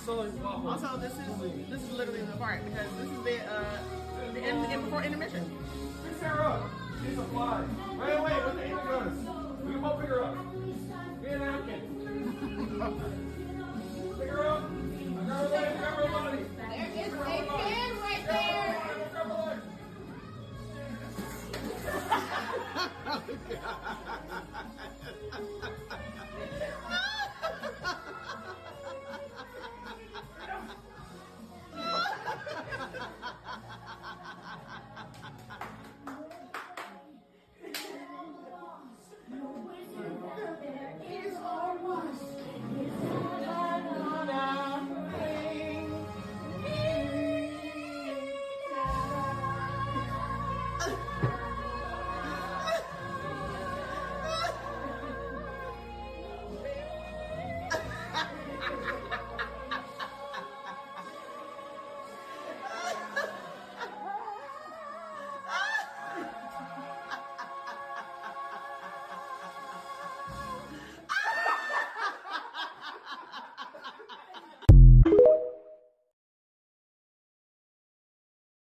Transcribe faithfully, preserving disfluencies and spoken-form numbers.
Also, this is this is literally the part because this is the uh the end, the end before intermission. Pick Sarah up. She's a fly. Wait, wait, with the aim guns.